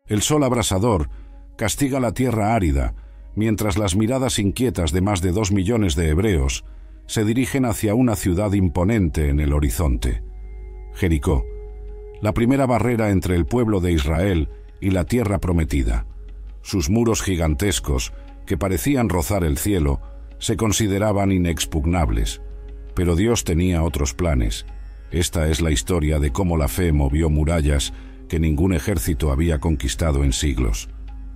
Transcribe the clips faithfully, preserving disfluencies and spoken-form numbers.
El sol abrasador castiga la tierra árida, mientras las miradas inquietas de más de dos millones de hebreos se dirigen hacia una ciudad imponente en el horizonte. Jericó, la primera barrera entre el pueblo de Israel y la tierra prometida. Sus muros gigantescos, que parecían rozar el cielo, se consideraban inexpugnables. Pero Dios tenía otros planes. Esta es la historia de cómo la fe movió murallas que ningún ejército había conquistado en siglos.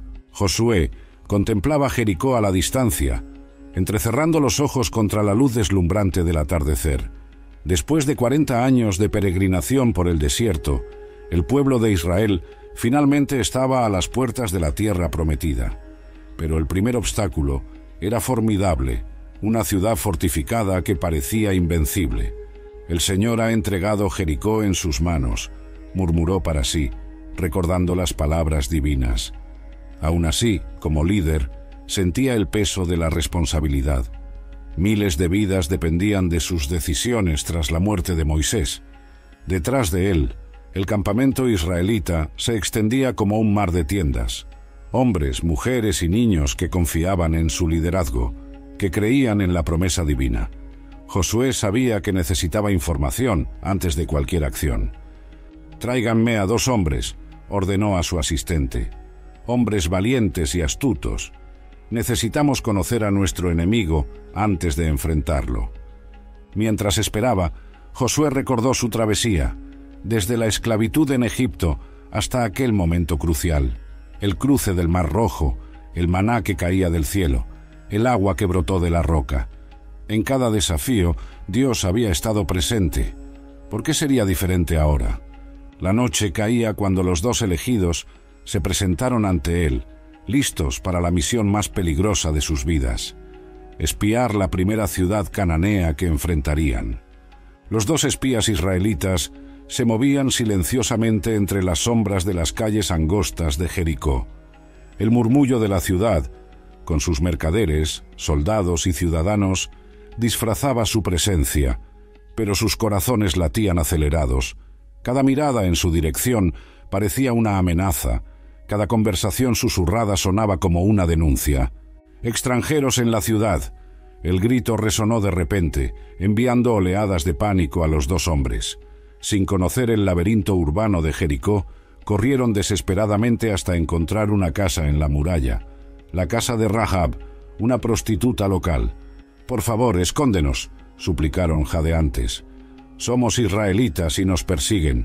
Josué contemplaba Jericó a la distancia, entrecerrando los ojos contra la luz deslumbrante del atardecer. Después de cuarenta años de peregrinación por el desierto, el pueblo de Israel finalmente estaba a las puertas de la tierra prometida. Pero el primer obstáculo era formidable, una ciudad fortificada que parecía invencible. El Señor ha entregado Jericó en sus manos, murmuró para sí, recordando las palabras divinas. Aún así, como líder, sentía el peso de la responsabilidad. Miles de vidas dependían de sus decisiones tras la muerte de Moisés. Detrás de él, el campamento israelita se extendía como un mar de tiendas. Hombres, mujeres y niños que confiaban en su liderazgo, que creían en la promesa divina. Josué sabía que necesitaba información antes de cualquier acción. «Tráiganme a dos hombres», ordenó a su asistente. «Hombres valientes y astutos. Necesitamos conocer a nuestro enemigo antes de enfrentarlo». Mientras esperaba, Josué recordó su travesía, desde la esclavitud en Egipto hasta aquel momento crucial, el cruce del Mar Rojo, el maná que caía del cielo, el agua que brotó de la roca. En cada desafío, Dios había estado presente. ¿Por qué sería diferente ahora? La noche caía cuando los dos elegidos se presentaron ante él, listos para la misión más peligrosa de sus vidas: espiar la primera ciudad cananea que enfrentarían. Los dos espías israelitas se movían silenciosamente entre las sombras de las calles angostas de Jericó. El murmullo de la ciudad, con sus mercaderes, soldados y ciudadanos, disfrazaba su presencia, pero sus corazones latían acelerados. Cada mirada en su dirección parecía una amenaza, cada conversación susurrada sonaba como una denuncia. «Extranjeros en la ciudad», el grito resonó de repente, enviando oleadas de pánico a los dos hombres. Sin conocer el laberinto urbano de Jericó, corrieron desesperadamente hasta encontrar una casa en la muralla, la casa de Rahab, una prostituta local. «Por favor, escóndenos», suplicaron jadeantes. «Somos israelitas y nos persiguen».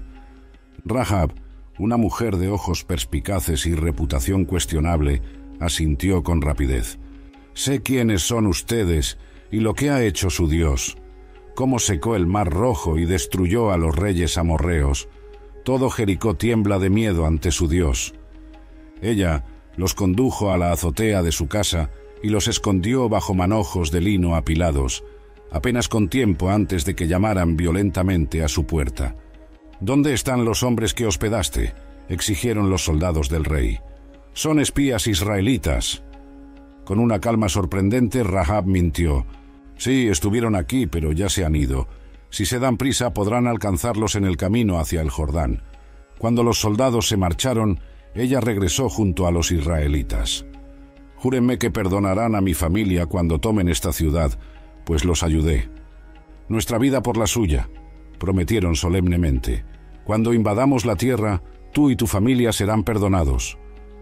Rahab, una mujer de ojos perspicaces y reputación cuestionable, asintió con rapidez. «Sé quiénes son ustedes y lo que ha hecho su Dios. Cómo secó el Mar Rojo y destruyó a los reyes amorreos. Todo Jericó tiembla de miedo ante su Dios». Ella los condujo a la azotea de su casa y los escondió bajo manojos de lino apilados, apenas con tiempo antes de que llamaran violentamente a su puerta. «¿Dónde están los hombres que hospedaste?», exigieron los soldados del rey. «Son espías israelitas». Con una calma sorprendente, Rahab mintió. «Sí, estuvieron aquí, pero ya se han ido. Si se dan prisa, podrán alcanzarlos en el camino hacia el Jordán». Cuando los soldados se marcharon, ella regresó junto a los israelitas. «Júrenme que perdonarán a mi familia cuando tomen esta ciudad, pues los ayudé». «Nuestra vida por la suya», prometieron solemnemente. «Cuando invadamos la tierra, tú y tu familia serán perdonados».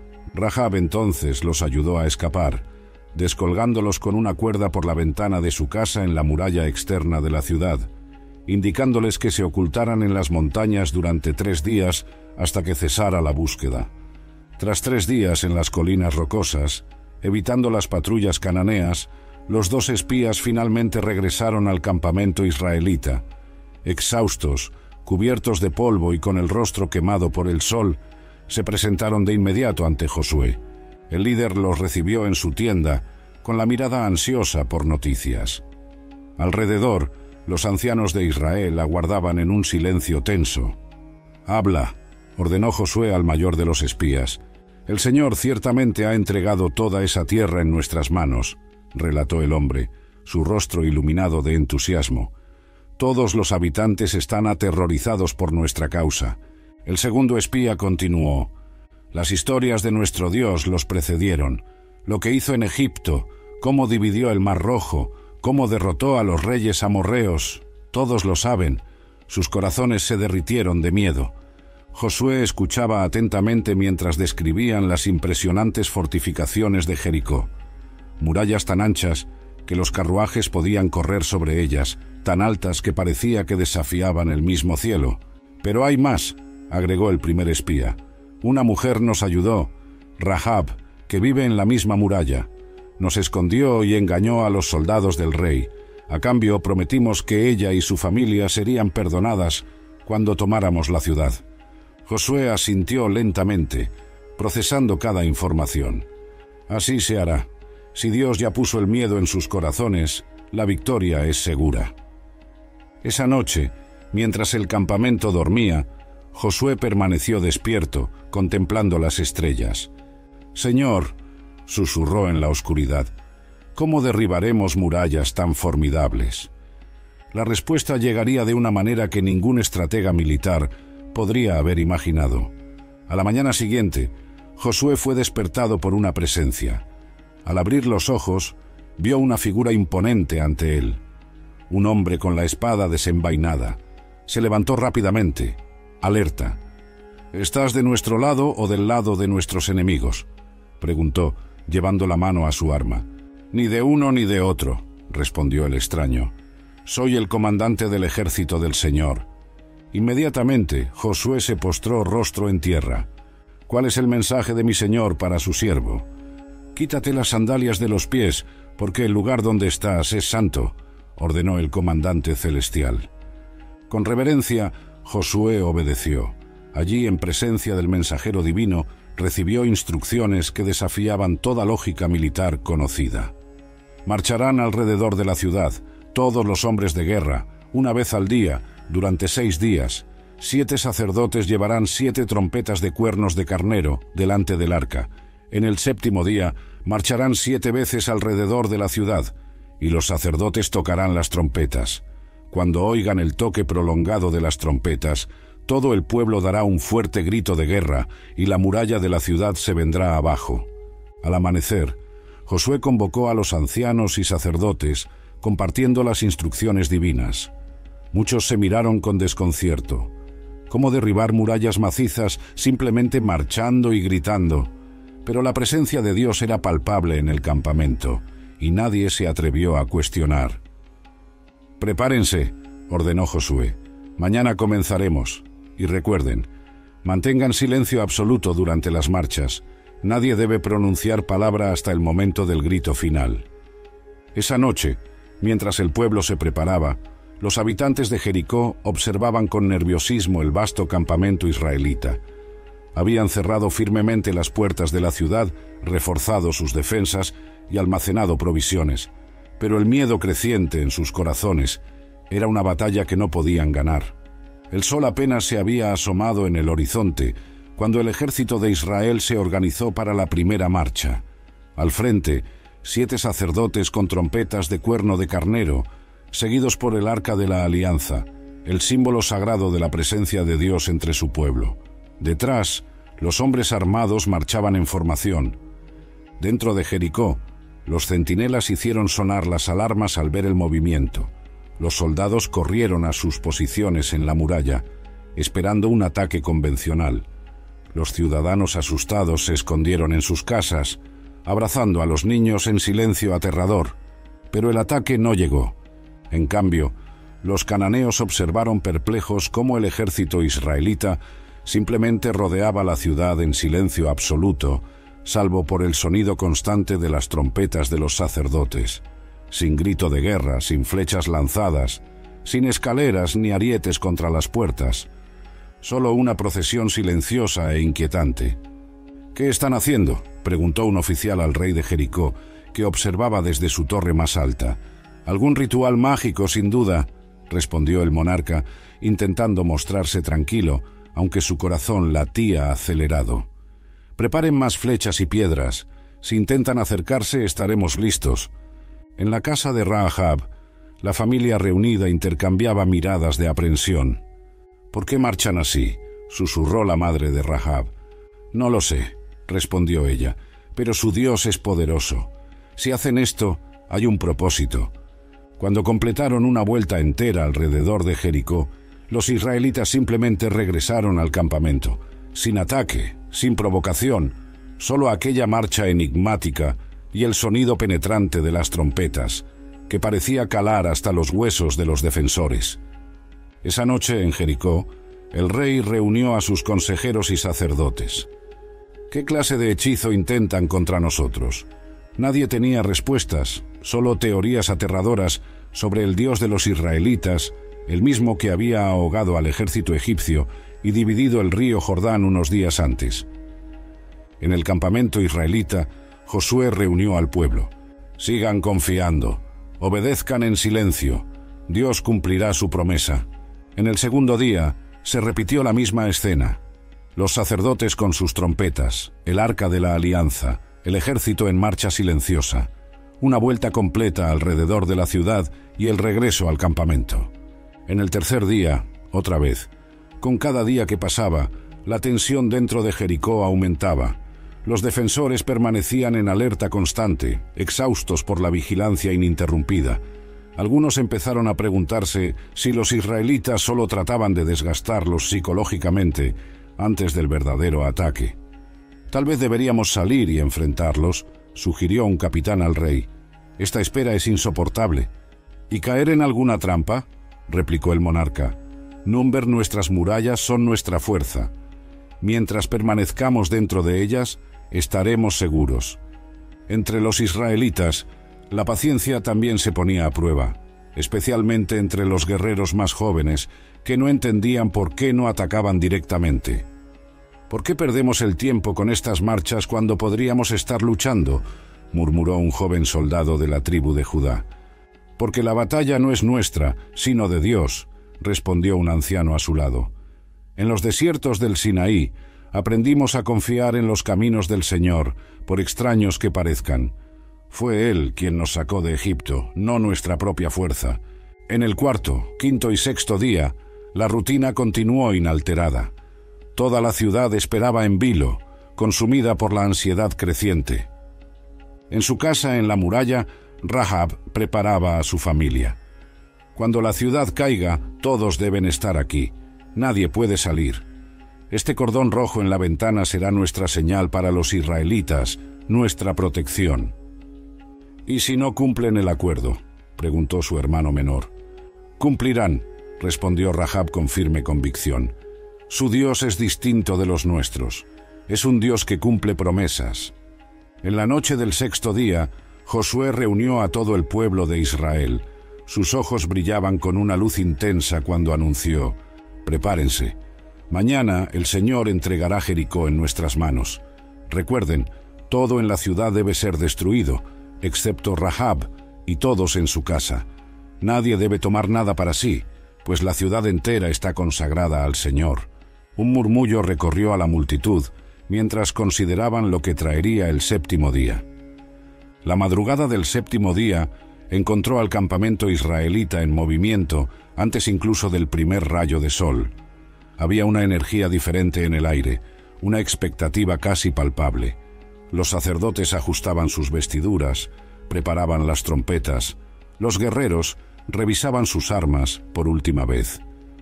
Rahab entonces los ayudó a escapar, descolgándolos con una cuerda por la ventana de su casa en la muralla externa de la ciudad, indicándoles que se ocultaran en las montañas durante tres días hasta que cesara la búsqueda. Tras tres días en las colinas rocosas, evitando las patrullas cananeas, los dos espías finalmente regresaron al campamento israelita. Exhaustos, cubiertos de polvo y con el rostro quemado por el sol, se presentaron de inmediato ante Josué. El líder los recibió en su tienda, con la mirada ansiosa por noticias. Alrededor, los ancianos de Israel aguardaban en un silencio tenso. «Habla», ordenó Josué al mayor de los espías. «El Señor ciertamente ha entregado toda esa tierra en nuestras manos», relató el hombre, su rostro iluminado de entusiasmo. «Todos los habitantes están aterrorizados por nuestra causa». El segundo espía continuó. Las historias de nuestro Dios los precedieron. Lo que hizo en Egipto, cómo dividió el Mar Rojo, cómo derrotó a los reyes amorreos, todos lo saben. Sus corazones se derritieron de miedo. Josué escuchaba atentamente mientras describían las impresionantes fortificaciones de Jericó. Murallas tan anchas que los carruajes podían correr sobre ellas, tan altas que parecía que desafiaban el mismo cielo. «Pero hay más», agregó el primer espía. «Una mujer nos ayudó, Rahab, que vive en la misma muralla. Nos escondió y engañó a los soldados del rey. A cambio, prometimos que ella y su familia serían perdonadas cuando tomáramos la ciudad». Josué asintió lentamente, procesando cada información. «Así se hará. Si Dios ya puso el miedo en sus corazones, la victoria es segura». Esa noche, mientras el campamento dormía, Josué permaneció despierto, contemplando las estrellas. «Señor», susurró en la oscuridad, «¿cómo derribaremos murallas tan formidables?». La respuesta llegaría de una manera que ningún estratega militar podría haber imaginado. A la mañana siguiente, Josué fue despertado por una presencia. Al abrir los ojos, vio una figura imponente ante él. Un hombre con la espada desenvainada. Se levantó rápidamente, alerta. «¿Estás de nuestro lado o del lado de nuestros enemigos?», preguntó, llevando la mano a su arma. «Ni de uno ni de otro», respondió el extraño. «Soy el comandante del ejército del Señor». Inmediatamente, Josué se postró rostro en tierra. «¿Cuál es el mensaje de mi señor para su siervo?». «Quítate las sandalias de los pies, porque el lugar donde estás es santo», ordenó el comandante celestial. Con reverencia, Josué obedeció. Allí, en presencia del mensajero divino, recibió instrucciones que desafiaban toda lógica militar conocida. «Marcharán alrededor de la ciudad, todos los hombres de guerra, una vez al día, durante seis días. Siete sacerdotes llevarán siete trompetas de cuernos de carnero delante del arca. En el séptimo día marcharán siete veces alrededor de la ciudad, y los sacerdotes tocarán las trompetas. Cuando oigan el toque prolongado de las trompetas, todo el pueblo dará un fuerte grito de guerra, y la muralla de la ciudad se vendrá abajo». Al amanecer, Josué convocó a los ancianos y sacerdotes, compartiendo las instrucciones divinas. Muchos se miraron con desconcierto. ¿Cómo derribar murallas macizas simplemente marchando y gritando? Pero la presencia de Dios era palpable en el campamento, y nadie se atrevió a cuestionar. «Prepárense», ordenó Josué. «Mañana comenzaremos. Y recuerden, mantengan silencio absoluto durante las marchas. Nadie debe pronunciar palabra hasta el momento del grito final». Esa noche, mientras el pueblo se preparaba, los habitantes de Jericó observaban con nerviosismo el vasto campamento israelita. Habían cerrado firmemente las puertas de la ciudad, reforzado sus defensas y almacenado provisiones, pero el miedo creciente en sus corazones era una batalla que no podían ganar. El sol apenas se había asomado en el horizonte cuando el ejército de Israel se organizó para la primera marcha. Al frente, siete sacerdotes con trompetas de cuerno de carnero, seguidos por el Arca de la Alianza, el símbolo sagrado de la presencia de Dios entre su pueblo. Detrás, los hombres armados marchaban en formación. Dentro de Jericó, los centinelas hicieron sonar las alarmas al ver el movimiento. Los soldados corrieron a sus posiciones en la muralla, esperando un ataque convencional. Los ciudadanos asustados se escondieron en sus casas, abrazando a los niños en silencio aterrador. Pero el ataque no llegó. En cambio, los cananeos observaron perplejos cómo el ejército israelita simplemente rodeaba la ciudad en silencio absoluto, salvo por el sonido constante de las trompetas de los sacerdotes, sin grito de guerra, sin flechas lanzadas, sin escaleras ni arietes contra las puertas, solo una procesión silenciosa e inquietante. «¿Qué están haciendo?», preguntó un oficial al rey de Jericó, que observaba desde su torre más alta. «Algún ritual mágico, sin duda», respondió el monarca, intentando mostrarse tranquilo, aunque su corazón latía acelerado. «Preparen más flechas y piedras. Si intentan acercarse, estaremos listos». En la casa de Rahab, la familia reunida intercambiaba miradas de aprensión. «¿Por qué marchan así?», susurró la madre de Rahab. No lo sé, respondió ella, pero su Dios es poderoso. Si hacen esto, hay un propósito. Cuando completaron una vuelta entera alrededor de Jericó, los israelitas simplemente regresaron al campamento, sin ataque, sin provocación, solo aquella marcha enigmática y el sonido penetrante de las trompetas, que parecía calar hasta los huesos de los defensores. Esa noche en Jericó, el rey reunió a sus consejeros y sacerdotes. ¿Qué clase de hechizo intentan contra nosotros? Nadie tenía respuestas, solo teorías aterradoras sobre el Dios de los israelitas, el mismo que había ahogado al ejército egipcio y dividido el río Jordán unos días antes. En el campamento israelita, Josué reunió al pueblo. Sigan confiando, obedezcan en silencio, Dios cumplirá su promesa. En el segundo día, se repitió la misma escena. Los sacerdotes con sus trompetas, el arca de la alianza, el ejército en marcha silenciosa, una vuelta completa alrededor de la ciudad y el regreso al campamento. En el tercer día, otra vez. Con cada día que pasaba, la tensión dentro de Jericó aumentaba. Los defensores permanecían en alerta constante, exhaustos por la vigilancia ininterrumpida. Algunos empezaron a preguntarse si los israelitas solo trataban de desgastarlos psicológicamente antes del verdadero ataque. Tal vez deberíamos salir y enfrentarlos, sugirió un capitán al rey. Esta espera es insoportable. ¿Y caer en alguna trampa?, replicó el monarca. No ver nuestras murallas son nuestra fuerza. Mientras permanezcamos dentro de ellas, estaremos seguros. Entre los israelitas, la paciencia también se ponía a prueba, especialmente entre los guerreros más jóvenes, que no entendían por qué no atacaban directamente. ¿Por qué perdemos el tiempo con estas marchas cuando podríamos estar luchando?, murmuró un joven soldado de la tribu de Judá. Porque la batalla no es nuestra, sino de Dios, respondió un anciano a su lado. En los desiertos del Sinaí, aprendimos a confiar en los caminos del Señor, por extraños que parezcan. Fue Él quien nos sacó de Egipto, no nuestra propia fuerza. En el cuarto, quinto y sexto día, la rutina continuó inalterada. Toda la ciudad esperaba en vilo, consumida por la ansiedad creciente. En su casa en la muralla, Rahab preparaba a su familia. Cuando la ciudad caiga, todos deben estar aquí. Nadie puede salir. Este cordón rojo en la ventana será nuestra señal para los israelitas, nuestra protección. ¿Y si no cumplen el acuerdo?, preguntó su hermano menor. Cumplirán, respondió Rahab con firme convicción. Su Dios es distinto de los nuestros. Es un Dios que cumple promesas. En la noche del sexto día, Josué reunió a todo el pueblo de Israel. Sus ojos brillaban con una luz intensa cuando anunció: «Prepárense. Mañana el Señor entregará Jericó en nuestras manos. Recuerden, todo en la ciudad debe ser destruido, excepto Rahab y todos en su casa. Nadie debe tomar nada para sí, pues la ciudad entera está consagrada al Señor». Un murmullo recorrió a la multitud mientras consideraban lo que traería el séptimo día. La madrugada del séptimo día encontró al campamento israelita en movimiento antes incluso del primer rayo de sol. Había una energía diferente en el aire, una expectativa casi palpable. Los sacerdotes ajustaban sus vestiduras, preparaban las trompetas. Los guerreros revisaban sus armas por última vez.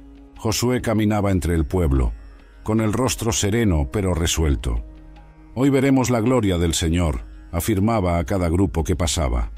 Josué caminaba entre el pueblo, con el rostro sereno pero resuelto. «Hoy veremos la gloria del Señor», afirmaba a cada grupo que pasaba.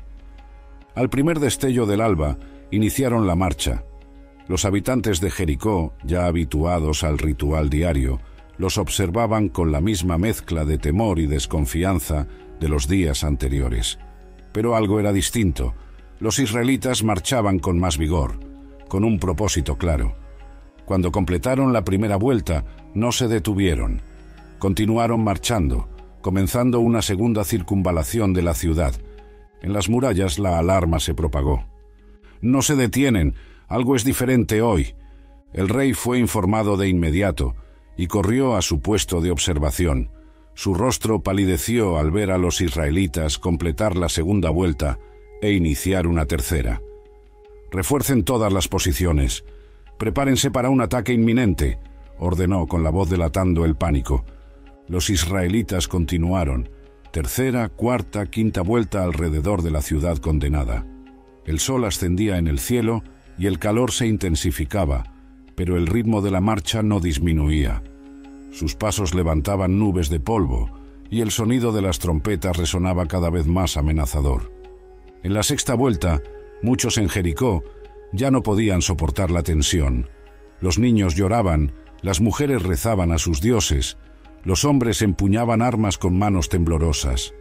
Al primer destello del alba, iniciaron la marcha. Los habitantes de Jericó, ya habituados al ritual diario, los observaban con la misma mezcla de temor y desconfianza de los días anteriores. Pero algo era distinto. Los israelitas marchaban con más vigor, con un propósito claro. Cuando completaron la primera vuelta, no se detuvieron. Continuaron marchando, comenzando una segunda circunvalación de la ciudad. En las murallas la alarma se propagó. «No se detienen, algo es diferente hoy». El rey fue informado de inmediato y corrió a su puesto de observación. Su rostro palideció al ver a los israelitas completar la segunda vuelta e iniciar una tercera. «Refuercen todas las posiciones. Prepárense para un ataque inminente», ordenó con la voz delatando el pánico. Los israelitas continuaron, tercera, cuarta, quinta vuelta alrededor de la ciudad condenada. El sol ascendía en el cielo y el calor se intensificaba, pero el ritmo de la marcha no disminuía. Sus pasos levantaban nubes de polvo y el sonido de las trompetas resonaba cada vez más amenazador. En la sexta vuelta, muchos en Jericó ya no podían soportar la tensión. Los niños lloraban, las mujeres rezaban a sus dioses, los hombres empuñaban armas con manos temblorosas.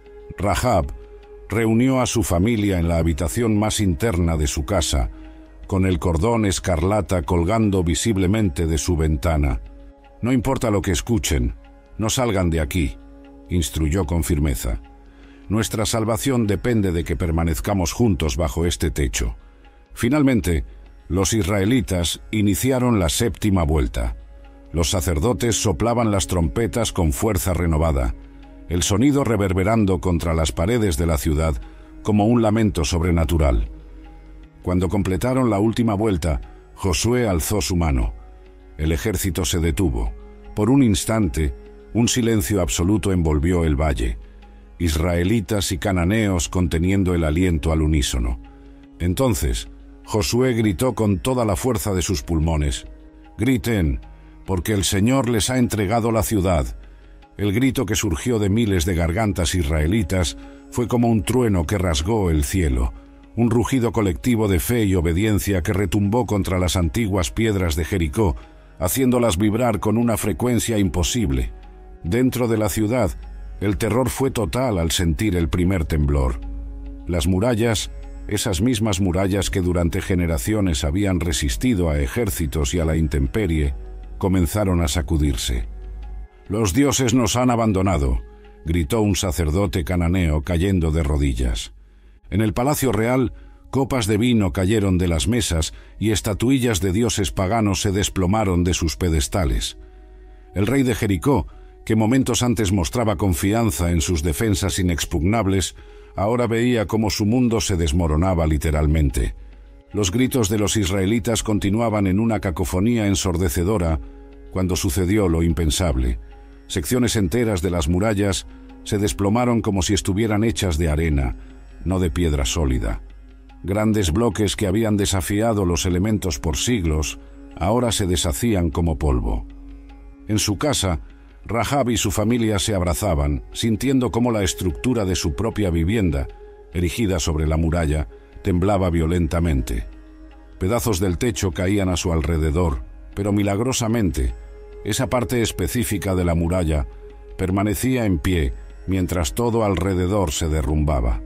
Rahab reunió a su familia en la habitación más interna de su casa, con el cordón escarlata colgando visiblemente de su ventana. «No importa lo que escuchen, no salgan de aquí», instruyó con firmeza. «Nuestra salvación depende de que permanezcamos juntos bajo este techo». Finalmente, los israelitas iniciaron la séptima vuelta. Los sacerdotes soplaban las trompetas con fuerza renovada, el sonido reverberando contra las paredes de la ciudad como un lamento sobrenatural. Cuando completaron la última vuelta, Josué alzó su mano. El ejército se detuvo. Por un instante, un silencio absoluto envolvió el valle. Israelitas y cananeos conteniendo el aliento al unísono. Entonces, Josué gritó con toda la fuerza de sus pulmones: «Griten, porque el Señor les ha entregado la ciudad». El grito que surgió de miles de gargantas israelitas fue como un trueno que rasgó el cielo, un rugido colectivo de fe y obediencia que retumbó contra las antiguas piedras de Jericó, haciéndolas vibrar con una frecuencia imposible. Dentro de la ciudad, el terror fue total al sentir el primer temblor. Las murallas, esas mismas murallas que durante generaciones habían resistido a ejércitos y a la intemperie, comenzaron a sacudirse. «Los dioses nos han abandonado», gritó un sacerdote cananeo cayendo de rodillas. En el palacio real, copas de vino cayeron de las mesas y estatuillas de dioses paganos se desplomaron de sus pedestales. El rey de Jericó, que momentos antes mostraba confianza en sus defensas inexpugnables, ahora veía cómo su mundo se desmoronaba literalmente. Los gritos de los israelitas continuaban en una cacofonía ensordecedora cuando sucedió lo impensable. Secciones enteras de las murallas se desplomaron como si estuvieran hechas de arena, no de piedra sólida. Grandes bloques que habían desafiado los elementos por siglos, ahora se deshacían como polvo. En su casa, Rahab y su familia se abrazaban, sintiendo cómo la estructura de su propia vivienda, erigida sobre la muralla, temblaba violentamente. Pedazos del techo caían a su alrededor, pero milagrosamente, esa parte específica de la muralla permanecía en pie mientras todo alrededor se derrumbaba.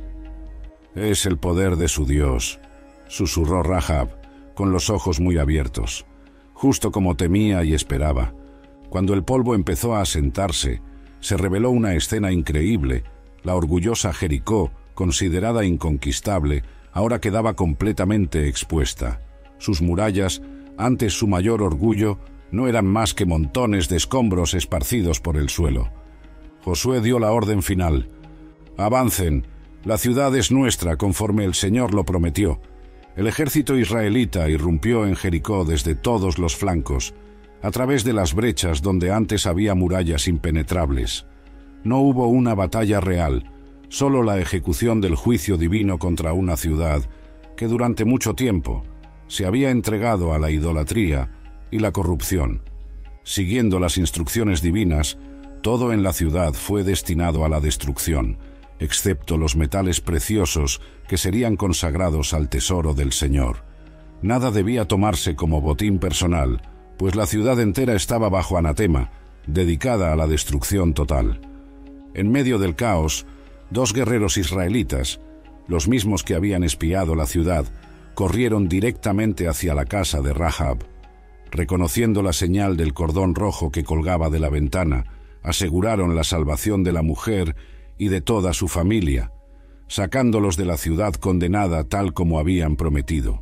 «Es el poder de su Dios», susurró Rahab, con los ojos muy abiertos, justo como temía y esperaba. Cuando el polvo empezó a asentarse, se reveló una escena increíble. La orgullosa Jericó, considerada inconquistable, ahora quedaba completamente expuesta. Sus murallas, antes su mayor orgullo, no eran más que montones de escombros esparcidos por el suelo. Josué dio la orden final: «Avancen, la ciudad es nuestra conforme el Señor lo prometió». El ejército israelita irrumpió en Jericó desde todos los flancos, a través de las brechas donde antes había murallas impenetrables. No hubo una batalla real, solo la ejecución del juicio divino contra una ciudad que durante mucho tiempo se había entregado a la idolatría y la corrupción. Siguiendo las instrucciones divinas, todo en la ciudad fue destinado a la destrucción, excepto los metales preciosos que serían consagrados al tesoro del Señor. Nada debía tomarse como botín personal, pues la ciudad entera estaba bajo anatema, dedicada a la destrucción total. En medio del caos, dos guerreros israelitas, los mismos que habían espiado la ciudad, corrieron directamente hacia la casa de Rahab. Reconociendo la señal del cordón rojo que colgaba de la ventana, aseguraron la salvación de la mujer y de toda su familia, sacándolos de la ciudad condenada tal como habían prometido.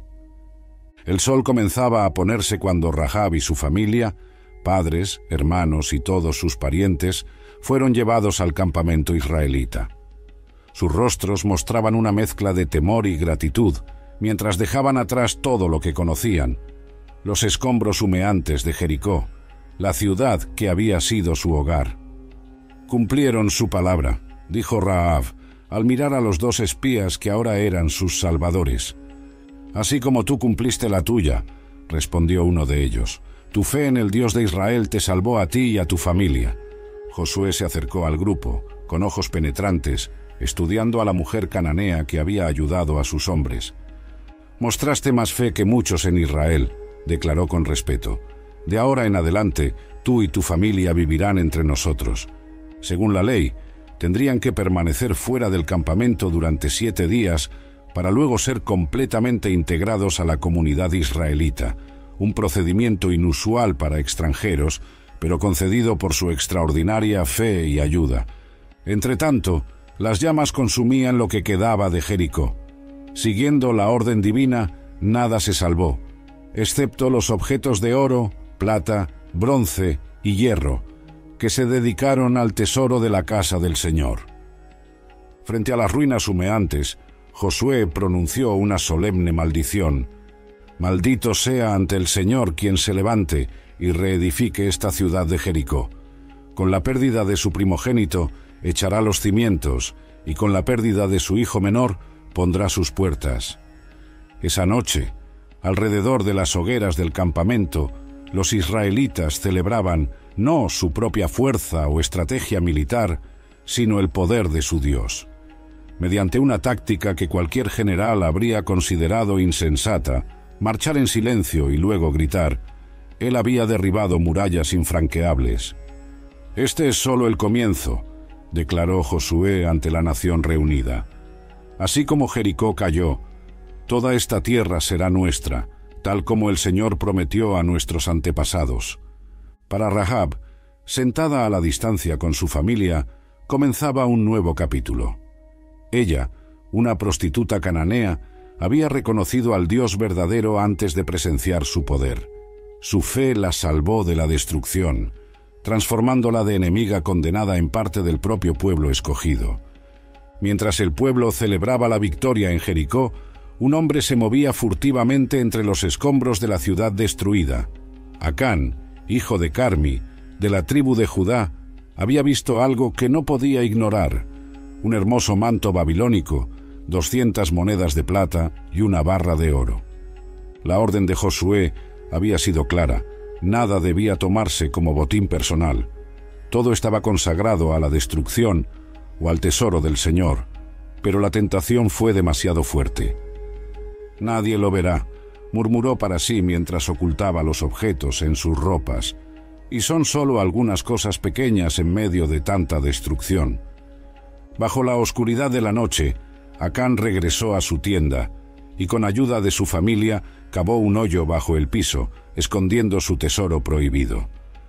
El sol comenzaba a ponerse cuando Rahab y su familia, padres, hermanos y todos sus parientes, fueron llevados al campamento israelita. Sus rostros mostraban una mezcla de temor y gratitud, mientras dejaban atrás todo lo que conocían, los escombros humeantes de Jericó, la ciudad que había sido su hogar. Cumplieron su palabra, dijo Rahab, al mirar a los dos espías que ahora eran sus salvadores. Así como tú cumpliste la tuya, respondió uno de ellos. Tu fe en el Dios de Israel te salvó a ti y a tu familia. Josué se acercó al grupo, con ojos penetrantes, estudiando a la mujer cananea que había ayudado a sus hombres. Mostraste más fe que muchos en Israel, declaró con respeto. De ahora en adelante, tú y tu familia vivirán entre nosotros. Según la ley, tendrían que permanecer fuera del campamento durante siete días para luego ser completamente integrados a la comunidad israelita, un procedimiento inusual para extranjeros, pero concedido por su extraordinaria fe y ayuda. Entretanto, las llamas consumían lo que quedaba de Jericó. Siguiendo la orden divina, nada se salvó, excepto los objetos de oro, plata, bronce y hierro, que se dedicaron al tesoro de la casa del Señor. Frente a las ruinas humeantes, Josué pronunció una solemne maldición. Maldito sea ante el Señor quien se levante y reedifique esta ciudad de Jericó. Con la pérdida de su primogénito echará los cimientos, y con la pérdida de su hijo menor pondrá sus puertas. Esa noche, alrededor de las hogueras del campamento, los israelitas celebraban no su propia fuerza o estrategia militar, sino el poder de su Dios. Mediante una táctica que cualquier general habría considerado insensata, marchar en silencio y luego gritar, él había derribado murallas infranqueables. Este es solo el comienzo, declaró Josué ante la nación reunida. Así como Jericó cayó, toda esta tierra será nuestra, tal como el Señor prometió a nuestros antepasados. Para Rahab, sentada a la distancia con su familia, comenzaba un nuevo capítulo. Ella, una prostituta cananea, había reconocido al Dios verdadero antes de presenciar su poder. Su fe la salvó de la destrucción, transformándola de enemiga condenada en parte del propio pueblo escogido. Mientras el pueblo celebraba la victoria en Jericó, un hombre se movía furtivamente entre los escombros de la ciudad destruida. Acán, hijo de Carmi, de la tribu de Judá, había visto algo que no podía ignorar: un hermoso manto babilónico, doscientas monedas de plata y una barra de oro. La orden de Josué había sido clara: nada debía tomarse como botín personal. Todo estaba consagrado a la destrucción o al tesoro del Señor, pero la tentación fue demasiado fuerte. Nadie lo verá, murmuró para sí mientras ocultaba los objetos en sus ropas, y son solo algunas cosas pequeñas en medio de tanta destrucción. Bajo la oscuridad de la noche, Acán regresó a su tienda, y con ayuda de su familia cavó un hoyo bajo el piso, escondiendo su tesoro prohibido.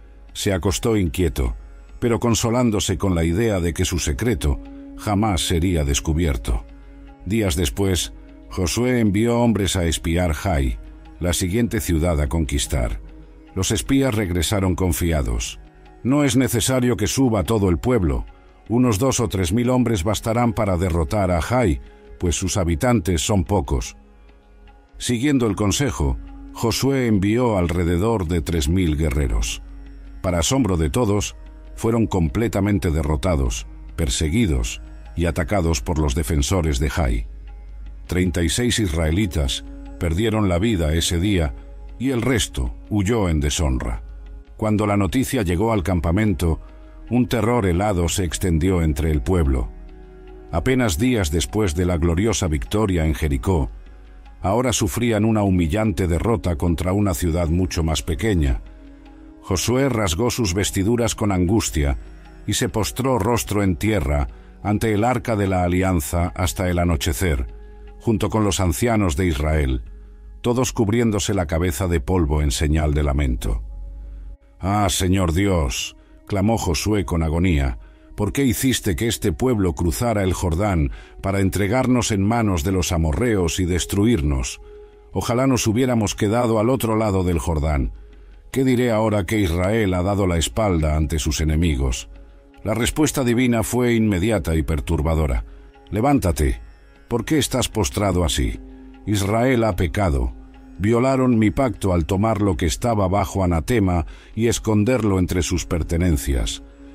Se acostó inquieto, pero consolándose con la idea de que su secreto jamás sería descubierto. Días después, Josué envió hombres a espiar Jai, la siguiente ciudad a conquistar. Los espías regresaron confiados. No es necesario que suba todo el pueblo. Unos dos o tres mil hombres bastarán para derrotar a Jai, pues sus habitantes son pocos. Siguiendo el consejo, Josué envió alrededor de tres mil guerreros. Para asombro de todos, fueron completamente derrotados, perseguidos y atacados por los defensores de Jai. Treinta y seis israelitas perdieron la vida ese día y el resto huyó en deshonra. Cuando la noticia llegó al campamento, un terror helado se extendió entre el pueblo. Apenas días después de la gloriosa victoria en Jericó, ahora sufrían una humillante derrota contra una ciudad mucho más pequeña. Josué rasgó sus vestiduras con angustia y se postró rostro en tierra ante el arca de la alianza hasta el anochecer, junto con los ancianos de Israel, todos cubriéndose la cabeza de polvo en señal de lamento. «Ah, Señor Dios», clamó Josué con agonía, ¿por qué hiciste que este pueblo cruzara el Jordán para entregarnos en manos de los amorreos y destruirnos? Ojalá nos hubiéramos quedado al otro lado del Jordán. ¿Qué diré ahora que Israel ha dado la espalda ante sus enemigos? La respuesta divina fue inmediata y perturbadora. «Levántate. ¿Por qué estás postrado así? Israel ha pecado. Violaron mi pacto al tomar lo que estaba bajo anatema y esconderlo entre sus pertenencias.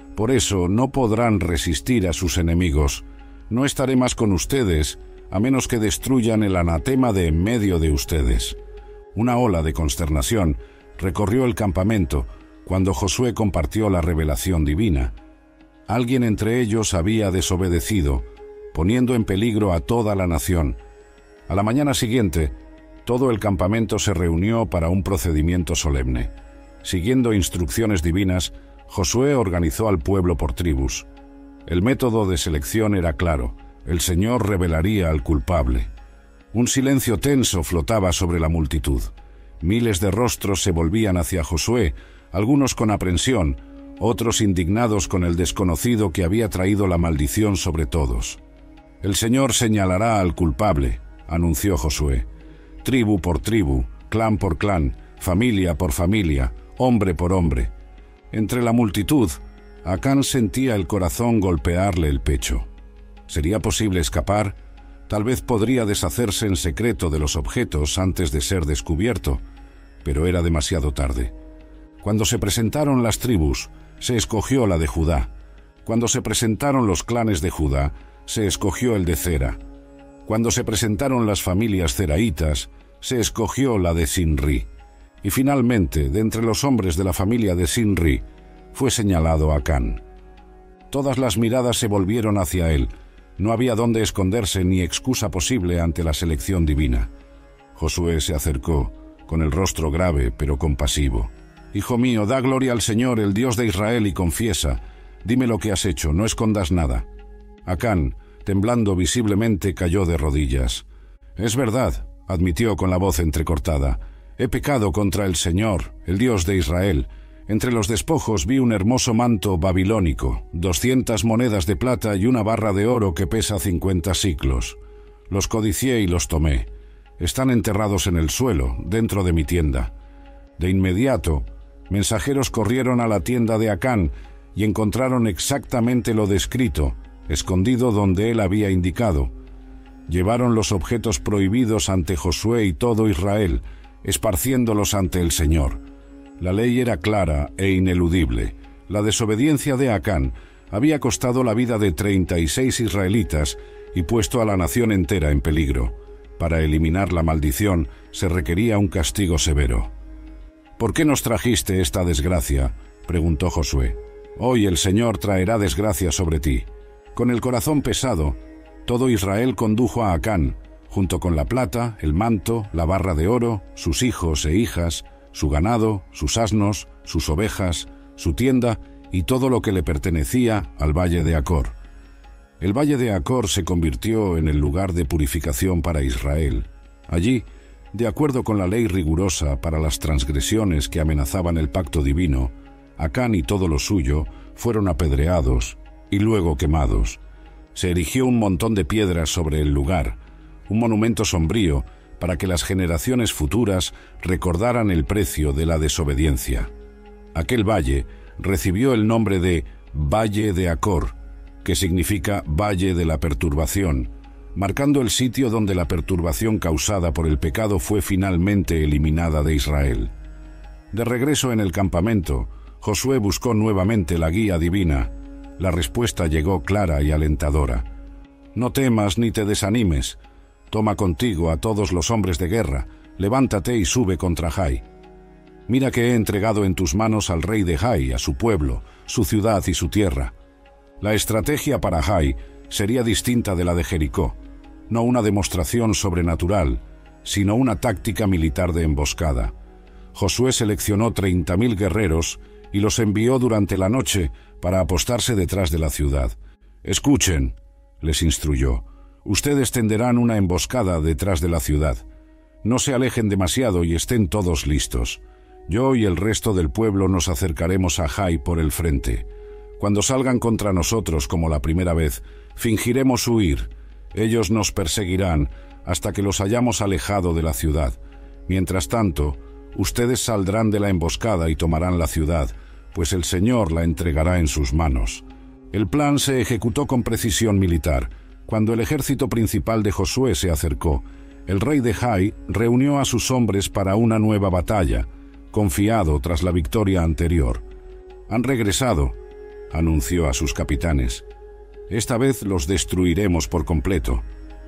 Por eso no podrán resistir a sus enemigos. No estaré más con ustedes, a menos que destruyan el anatema de en medio de ustedes». Una ola de consternación recorrió el campamento cuando Josué compartió la revelación divina. Alguien entre ellos había desobedecido, poniendo en peligro a toda la nación. A la mañana siguiente, todo el campamento se reunió para un procedimiento solemne. Siguiendo instrucciones divinas, Josué organizó al pueblo por tribus. El método de selección era claro: el Señor revelaría al culpable. Un silencio tenso flotaba sobre la multitud. Miles de rostros se volvían hacia Josué, algunos con aprensión, otros indignados con el desconocido que había traído la maldición sobre todos. «El Señor señalará al culpable», anunció Josué. Tribu por tribu, clan por clan, familia por familia, hombre por hombre. Entre la multitud, Acán sentía el corazón golpearle el pecho. ¿Sería posible escapar? Tal vez podría deshacerse en secreto de los objetos antes de ser descubierto, pero era demasiado tarde. Cuando se presentaron las tribus, se escogió la de Judá. Cuando se presentaron los clanes de Judá, se escogió el de Zera. Cuando se presentaron las familias zeraitas, se escogió la de Sinri. Y finalmente, de entre los hombres de la familia de Sinri, fue señalado Acán. Todas las miradas se volvieron hacia él. No había dónde esconderse ni excusa posible ante la selección divina. Josué se acercó, con el rostro grave pero compasivo. «Hijo mío, da gloria al Señor, el Dios de Israel, y confiesa. Dime lo que has hecho, no escondas nada». Acán, temblando visiblemente, cayó de rodillas. «Es verdad», admitió con la voz entrecortada. «He pecado contra el Señor, el Dios de Israel. Entre los despojos vi un hermoso manto babilónico, doscientas monedas de plata y una barra de oro que pesa cincuenta siclos. Los codicié y los tomé. Están enterrados en el suelo, dentro de mi tienda». De inmediato, mensajeros corrieron a la tienda de Acán y encontraron exactamente lo descrito, escondido donde él había indicado. Llevaron los objetos prohibidos ante Josué y todo Israel, esparciéndolos ante el Señor. La ley era clara e ineludible. La desobediencia de Acán había costado la vida de treinta y seis israelitas y puesto a la nación entera en peligro. Para eliminar la maldición se requería un castigo severo. «¿Por qué nos trajiste esta desgracia?», preguntó Josué. «Hoy el Señor traerá desgracia sobre ti». Con el corazón pesado, todo Israel condujo a Acán, junto con la plata, el manto, la barra de oro, sus hijos e hijas, su ganado, sus asnos, sus ovejas, su tienda y todo lo que le pertenecía al valle de Acor. El valle de Acor se convirtió en el lugar de purificación para Israel. Allí, de acuerdo con la ley rigurosa para las transgresiones que amenazaban el pacto divino, Acán y todo lo suyo fueron apedreados y luego quemados. Se erigió un montón de piedras sobre el lugar, un monumento sombrío para que las generaciones futuras recordaran el precio de la desobediencia. Aquel valle recibió el nombre de Valle de Acor, que significa Valle de la Perturbación, marcando el sitio donde la perturbación causada por el pecado fue finalmente eliminada de Israel. De regreso en el campamento, Josué buscó nuevamente la guía divina. La respuesta llegó clara y alentadora. «No temas ni te desanimes. Toma contigo a todos los hombres de guerra, levántate y sube contra Jai. Mira que he entregado en tus manos al rey de Jai, a su pueblo, su ciudad y su tierra». La estrategia para Jai sería distinta de la de Jericó, no una demostración sobrenatural, sino una táctica militar de emboscada. Josué seleccionó treinta mil guerreros y los envió durante la noche para apostarse detrás de la ciudad. «Escuchen», les instruyó, «ustedes tenderán una emboscada detrás de la ciudad. No se alejen demasiado y estén todos listos. Yo y el resto del pueblo nos acercaremos a Jai por el frente. Cuando salgan contra nosotros como la primera vez, fingiremos huir. Ellos nos perseguirán hasta que los hayamos alejado de la ciudad. Mientras tanto, ustedes saldrán de la emboscada y tomarán la ciudad, pues el Señor la entregará en sus manos». El plan se ejecutó con precisión militar. Cuando el ejército principal de Josué se acercó, el rey de Jai reunió a sus hombres para una nueva batalla, confiado tras la victoria anterior. «Han regresado», anunció a sus capitanes. Esta vez los destruiremos por completo.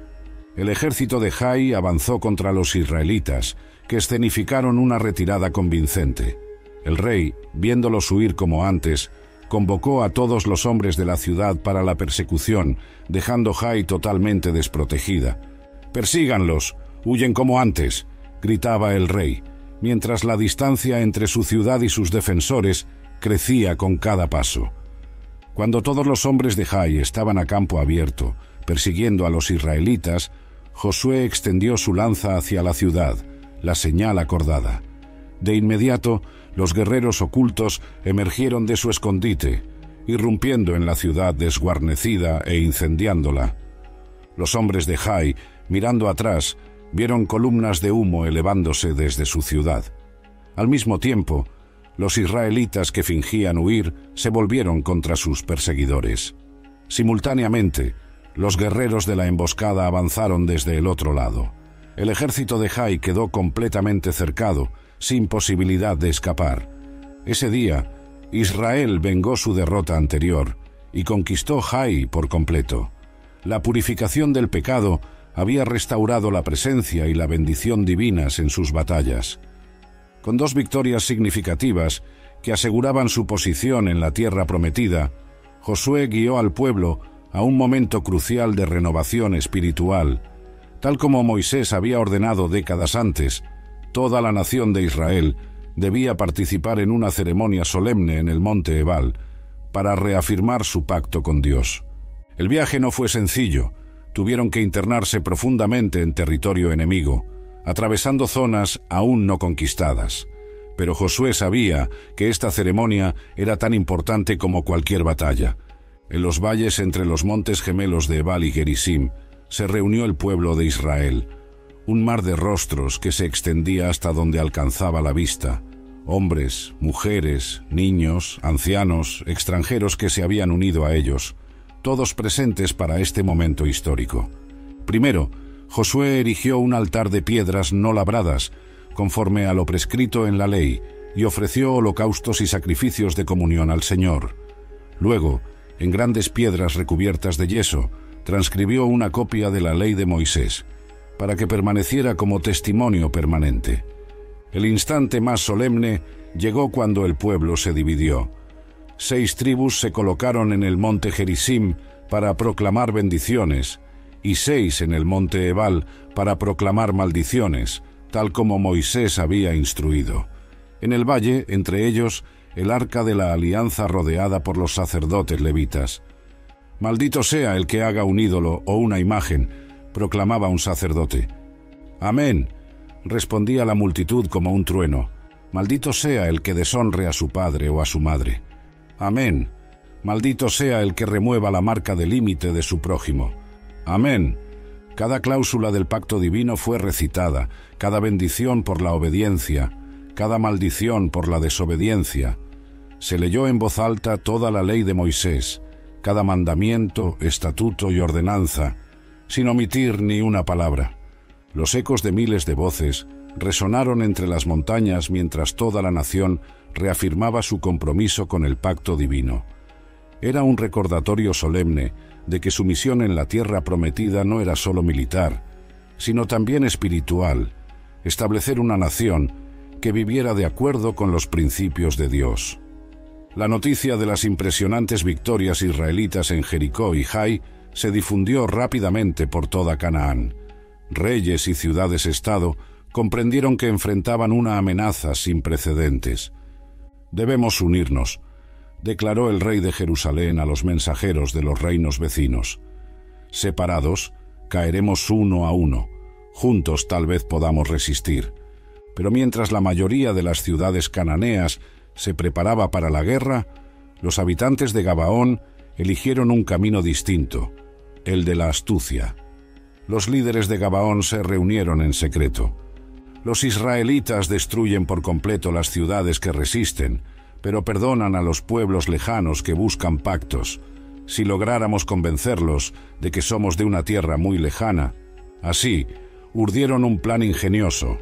El ejército de Jai avanzó contra los israelitas, que escenificaron una retirada convincente. El rey, viéndolos huir como antes, convocó a todos los hombres de la ciudad para la persecución, dejando Jai totalmente desprotegida. «¡Persíganlos! ¡Huyen como antes!», gritaba el rey, mientras la distancia entre su ciudad y sus defensores crecía con cada paso. Cuando todos los hombres de Jai estaban a campo abierto, persiguiendo a los israelitas, Josué extendió su lanza hacia la ciudad, la señal acordada. De inmediato, los guerreros ocultos emergieron de su escondite, irrumpiendo en la ciudad desguarnecida e incendiándola. Los hombres de Jai, mirando atrás, vieron columnas de humo elevándose desde su ciudad. Al mismo tiempo, los israelitas que fingían huir se volvieron contra sus perseguidores. Simultáneamente, los guerreros de la emboscada avanzaron desde el otro lado. El ejército de Jai quedó completamente cercado, sin posibilidad de escapar. Ese día, Israel vengó su derrota anterior y conquistó Jai por completo. La purificación del pecado había restaurado la presencia y la bendición divinas en sus batallas. Con dos victorias significativas que aseguraban su posición en la tierra prometida, Josué guió al pueblo a un momento crucial de renovación espiritual. Tal como Moisés había ordenado décadas antes, toda la nación de Israel debía participar en una ceremonia solemne en el monte Ebal para reafirmar su pacto con Dios. El viaje no fue sencillo. Tuvieron que internarse profundamente en territorio enemigo, atravesando zonas aún no conquistadas. Pero Josué sabía que esta ceremonia era tan importante como cualquier batalla. En los valles entre los montes gemelos de Ebal y Gerizim se reunió el pueblo de Israel, un mar de rostros que se extendía hasta donde alcanzaba la vista. Hombres, mujeres, niños, ancianos, extranjeros que se habían unido a ellos, todos presentes para este momento histórico. Primero, Josué erigió un altar de piedras no labradas, conforme a lo prescrito en la ley, y ofreció holocaustos y sacrificios de comunión al Señor. Luego, en grandes piedras recubiertas de yeso, transcribió una copia de la ley de Moisés, para que permaneciera como testimonio permanente. El instante más solemne llegó cuando el pueblo se dividió. Seis tribus se colocaron en el monte Gerizim para proclamar bendiciones, y seis en el monte Ebal para proclamar maldiciones, tal como Moisés había instruido. En el valle, entre ellos, el arca de la alianza rodeada por los sacerdotes levitas. «Maldito sea el que haga un ídolo o una imagen», proclamaba un sacerdote. «Amén», respondía la multitud como un trueno. «Maldito sea el que deshonre a su padre o a su madre». «Amén. Maldito sea el que remueva la marca de límite de su prójimo». «Amén». Cada cláusula del pacto divino fue recitada, cada bendición por la obediencia, cada maldición por la desobediencia. Se leyó en voz alta toda la ley de Moisés, cada mandamiento, estatuto y ordenanza, sin omitir ni una palabra. Los ecos de miles de voces resonaron entre las montañas mientras toda la nación reafirmaba su compromiso con el pacto divino. Era un recordatorio solemne de que su misión en la tierra prometida no era solo militar, sino también espiritual, establecer una nación que viviera de acuerdo con los principios de Dios. La noticia de las impresionantes victorias israelitas en Jericó y Jai se difundió rápidamente por toda Canaán. Reyes y ciudades-estado comprendieron que enfrentaban una amenaza sin precedentes. «Debemos unirnos», declaró el rey de Jerusalén a los mensajeros de los reinos vecinos. «Separados, caeremos uno a uno. Juntos tal vez podamos resistir. Pero mientras la mayoría de las ciudades cananeas se preparaba para la guerra, los habitantes de Gabaón eligieron un camino distinto, el de la astucia. Los líderes de Gabaón se reunieron en secreto. Los israelitas destruyen por completo las ciudades que resisten, pero perdonan a los pueblos lejanos que buscan pactos. Si lográramos convencerlos de que somos de una tierra muy lejana. Así, urdieron un plan ingenioso.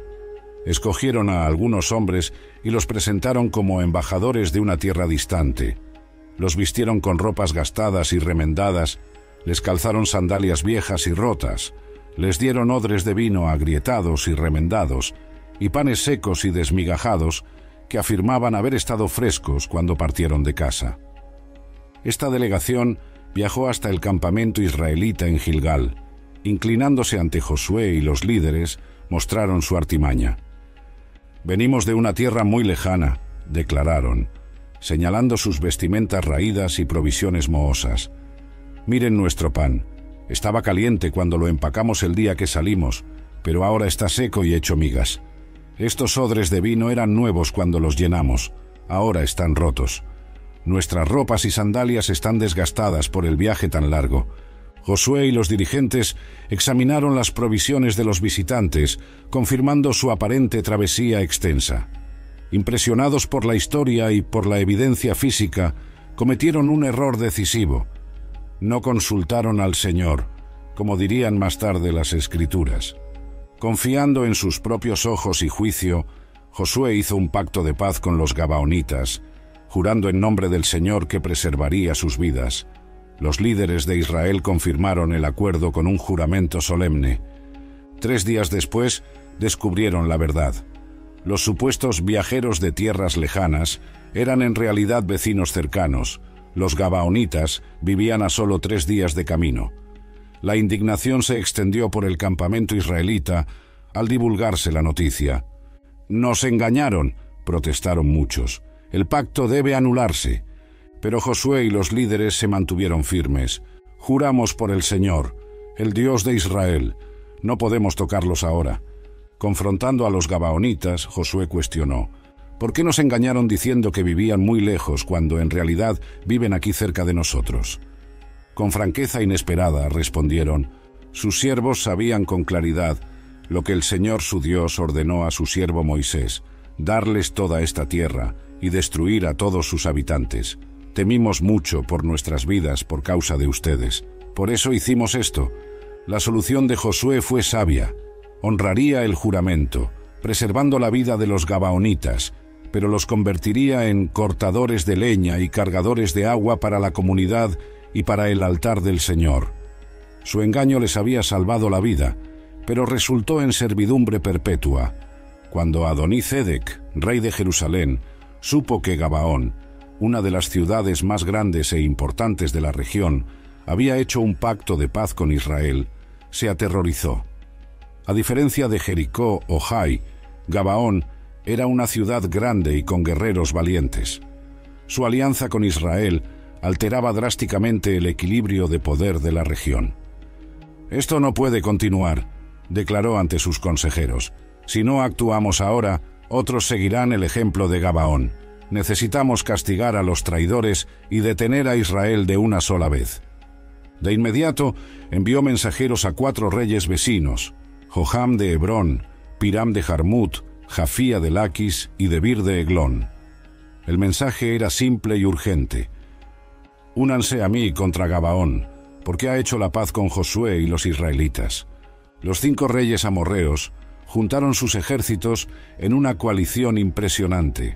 Escogieron a algunos hombres y los presentaron como embajadores de una tierra distante. Los vistieron con ropas gastadas y remendadas, les calzaron sandalias viejas y rotas, les dieron odres de vino agrietados y remendados, y panes secos y desmigajados que afirmaban haber estado frescos cuando partieron de casa. Esta delegación viajó hasta el campamento israelita en Gilgal. Inclinándose ante Josué y los líderes, mostraron su artimaña. «Venimos de una tierra muy lejana», declararon, señalando sus vestimentas raídas y provisiones mohosas. «Miren nuestro pan. Estaba caliente cuando lo empacamos el día que salimos, pero ahora está seco y hecho migas. Estos odres de vino eran nuevos cuando los llenamos, ahora están rotos. Nuestras ropas y sandalias están desgastadas por el viaje tan largo». Josué y los dirigentes examinaron las provisiones de los visitantes, confirmando su aparente travesía extensa. Impresionados por la historia y por la evidencia física, cometieron un error decisivo. No consultaron al Señor, como dirían más tarde las Escrituras. Confiando en sus propios ojos y juicio, Josué hizo un pacto de paz con los gabaonitas, jurando en nombre del Señor que preservaría sus vidas. Los líderes de Israel confirmaron el acuerdo con un juramento solemne. Tres días después, descubrieron la verdad. Los supuestos viajeros de tierras lejanas eran en realidad vecinos cercanos. Los gabaonitas vivían a solo tres días de camino. La indignación se extendió por el campamento israelita al divulgarse la noticia. «Nos engañaron», protestaron muchos. «El pacto debe anularse». Pero Josué y los líderes se mantuvieron firmes. «Juramos por el Señor, el Dios de Israel. No podemos tocarlos ahora». Confrontando a los gabaonitas, Josué cuestionó: «¿Por qué nos engañaron diciendo que vivían muy lejos cuando en realidad viven aquí cerca de nosotros?» Con franqueza inesperada respondieron: «Sus siervos sabían con claridad lo que el Señor su Dios ordenó a su siervo Moisés, darles toda esta tierra y destruir a todos sus habitantes. Temimos mucho por nuestras vidas por causa de ustedes. Por eso hicimos esto». La solución de Josué fue sabia. Honraría el juramento, preservando la vida de los gabaonitas, pero los convertiría en cortadores de leña y cargadores de agua para la comunidad y para el altar del Señor. Su engaño les había salvado la vida, pero resultó en servidumbre perpetua. Cuando Adoni-Sedec, rey de Jerusalén, supo que Gabaón, una de las ciudades más grandes e importantes de la región, había hecho un pacto de paz con Israel, se aterrorizó. A diferencia de Jericó o Jai, Gabaón era una ciudad grande y con guerreros valientes. Su alianza con Israel alteraba drásticamente el equilibrio de poder de la región. «Esto no puede continuar», declaró ante sus consejeros. «Si no actuamos ahora, otros seguirán el ejemplo de Gabaón. Necesitamos castigar a los traidores y detener a Israel de una sola vez». De inmediato envió mensajeros a cuatro reyes vecinos: Joram de Hebrón, Piram de Jarmut, Jafía de Laquis y Debir de Eglón. El mensaje era simple y urgente: «Únanse a mí contra Gabaón, porque ha hecho la paz con Josué y los israelitas». Los cinco reyes amorreos juntaron sus ejércitos en una coalición impresionante.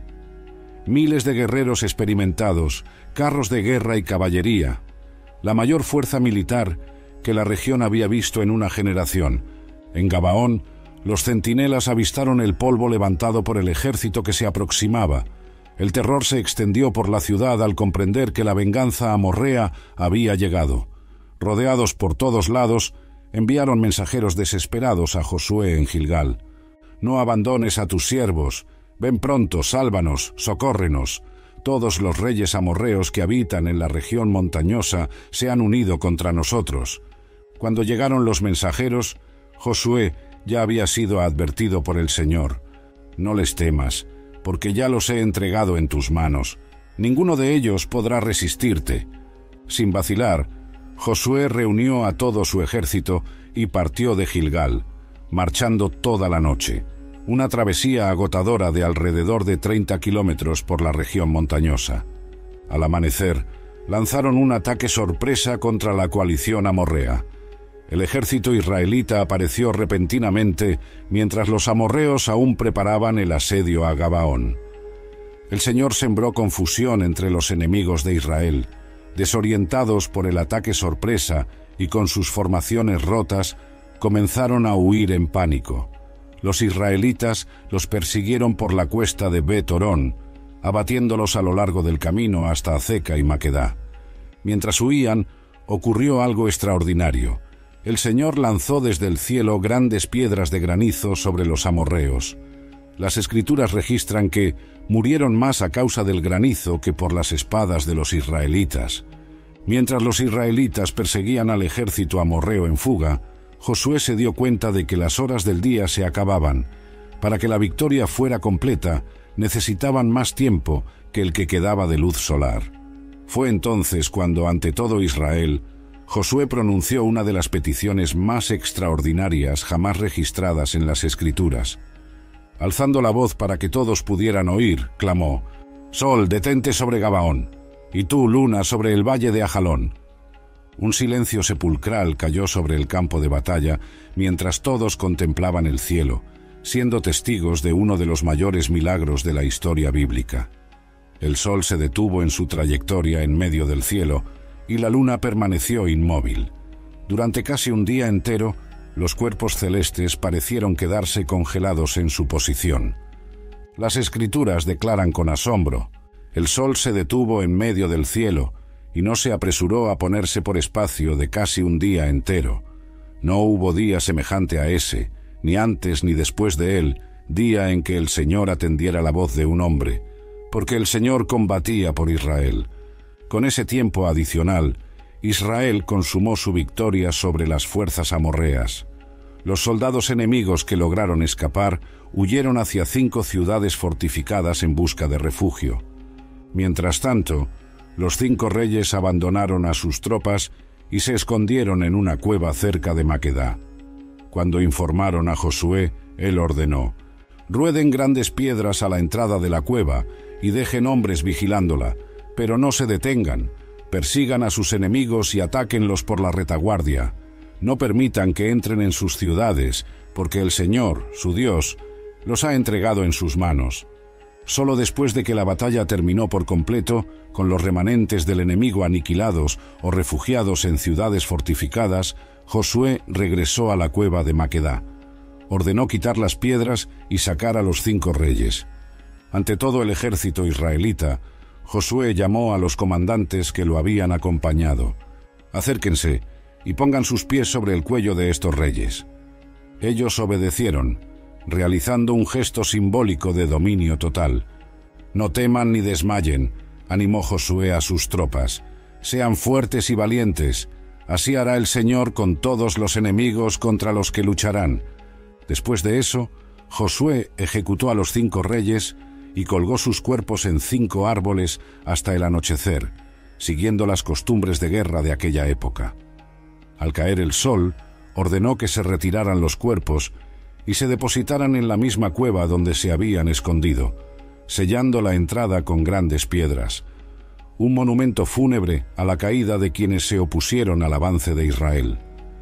Miles de guerreros experimentados, carros de guerra y caballería, la mayor fuerza militar que la región había visto en una generación. En Gabaón, los centinelas avistaron el polvo levantado por el ejército que se aproximaba. El terror se extendió por la ciudad al comprender que la venganza amorrea había llegado. Rodeados por todos lados, enviaron mensajeros desesperados a Josué en Gilgal: «No abandones a tus siervos. Ven pronto, sálvanos, socórrenos. Todos los reyes amorreos que habitan en la región montañosa se han unido contra nosotros». Cuando llegaron los mensajeros, Josué ya había sido advertido por el Señor: «No les temas, porque ya los he entregado en tus manos. Ninguno de ellos podrá resistirte». Sin vacilar, Josué reunió a todo su ejército y partió de Gilgal, marchando toda la noche. Una travesía agotadora de alrededor de treinta kilómetros por la región montañosa. Al amanecer, lanzaron un ataque sorpresa contra la coalición amorrea. El ejército israelita apareció repentinamente mientras los amorreos aún preparaban el asedio a Gabaón. El Señor sembró confusión entre los enemigos de Israel. Desorientados por el ataque sorpresa y con sus formaciones rotas, comenzaron a huir en pánico. Los israelitas los persiguieron por la cuesta de Bet Orón, abatiéndolos a lo largo del camino hasta Azeca y Maquedá. Mientras huían, ocurrió algo extraordinario. El Señor lanzó desde el cielo grandes piedras de granizo sobre los amorreos. Las Escrituras registran que murieron más a causa del granizo que por las espadas de los israelitas. Mientras los israelitas perseguían al ejército amorreo en fuga, Josué se dio cuenta de que las horas del día se acababan. Para que la victoria fuera completa, necesitaban más tiempo que el que quedaba de luz solar. Fue entonces cuando, ante todo Israel, Josué pronunció una de las peticiones más extraordinarias jamás registradas en las Escrituras. Alzando la voz para que todos pudieran oír, clamó: «Sol, detente sobre Gabaón, y tú, luna, sobre el valle de Ajalón». Un silencio sepulcral cayó sobre el campo de batalla mientras todos contemplaban el cielo, siendo testigos de uno de los mayores milagros de la historia bíblica. El sol se detuvo en su trayectoria en medio del cielo y la luna permaneció inmóvil. Durante casi un día entero, los cuerpos celestes parecieron quedarse congelados en su posición. Las Escrituras declaran con asombro: el sol se detuvo en medio del cielo y no se apresuró a ponerse por espacio de casi un día entero. No hubo día semejante a ese, ni antes ni después de él, día en que el Señor atendiera la voz de un hombre, porque el Señor combatía por Israel. Con ese tiempo adicional, Israel consumó su victoria sobre las fuerzas amorreas. Los soldados enemigos que lograron escapar huyeron hacia cinco ciudades fortificadas en busca de refugio. Mientras tanto, los cinco reyes abandonaron a sus tropas y se escondieron en una cueva cerca de Maquedá. Cuando informaron a Josué, él ordenó: «Rueden grandes piedras a la entrada de la cueva y dejen hombres vigilándola, pero no se detengan. Persigan a sus enemigos y atáquenlos por la retaguardia. No permitan que entren en sus ciudades, porque el Señor, su Dios, los ha entregado en sus manos». Solo después de que la batalla terminó por completo, con los remanentes del enemigo aniquilados o refugiados en ciudades fortificadas, Josué regresó a la cueva de Maquedá. Ordenó quitar las piedras y sacar a los cinco reyes. Ante todo el ejército israelita, Josué llamó a los comandantes que lo habían acompañado. «Acérquense y pongan sus pies sobre el cuello de estos reyes». Ellos obedecieron, realizando un gesto simbólico de dominio total. «No teman ni desmayen», animó Josué a sus tropas. «Sean fuertes y valientes. Así hará el Señor con todos los enemigos contra los que lucharán». Después de eso, Josué ejecutó a los cinco reyes y colgó sus cuerpos en cinco árboles hasta el anochecer, siguiendo las costumbres de guerra de aquella época. Al caer el sol, ordenó que se retiraran los cuerpos y se depositaran en la misma cueva donde se habían escondido, sellando la entrada con grandes piedras, un monumento fúnebre a la caída de quienes se opusieron al avance de Israel.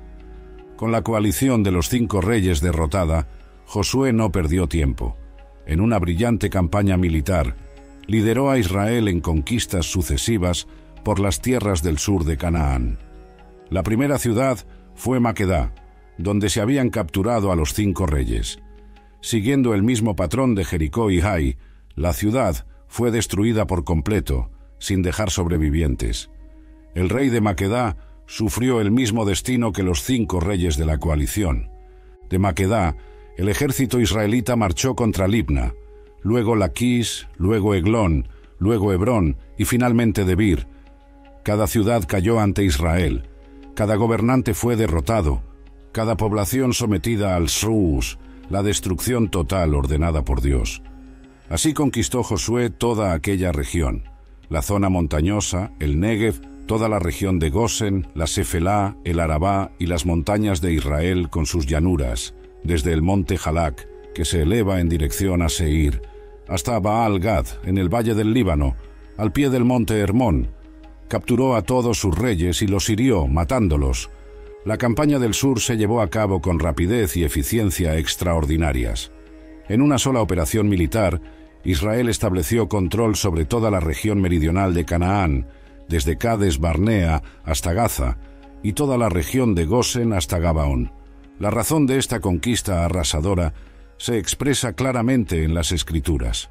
Con la coalición de los cinco reyes derrotada, Josué no perdió tiempo. En una brillante campaña militar, lideró a Israel en conquistas sucesivas por las tierras del sur de Canaán. La primera ciudad fue Maquedá, donde se habían capturado a los cinco reyes. Siguiendo el mismo patrón de Jericó y Hai, la ciudad fue destruida por completo, sin dejar sobrevivientes. El rey de Maquedá sufrió el mismo destino que los cinco reyes de la coalición. De Maquedá, el ejército israelita marchó contra Libna, luego Laquis, luego Eglón, luego Hebrón y finalmente Debir. Cada ciudad cayó ante Israel, cada gobernante fue derrotado, cada población sometida al Srus, la destrucción total ordenada por Dios. Así conquistó Josué toda aquella región, la zona montañosa, el Negev, toda la región de Gosen, la Sefelá, el Arabá y las montañas de Israel con sus llanuras, desde el monte Jalak, que se eleva en dirección a Seir, hasta Baal-Gad, en el valle del Líbano, al pie del monte Hermón. Capturó a todos sus reyes y los hirió, matándolos. La campaña del sur se llevó a cabo con rapidez y eficiencia extraordinarias. En una sola operación militar, Israel estableció control sobre toda la región meridional de Canaán, desde Cades Barnea hasta Gaza, y toda la región de Gosen hasta Gabaón. La razón de esta conquista arrasadora se expresa claramente en las Escrituras.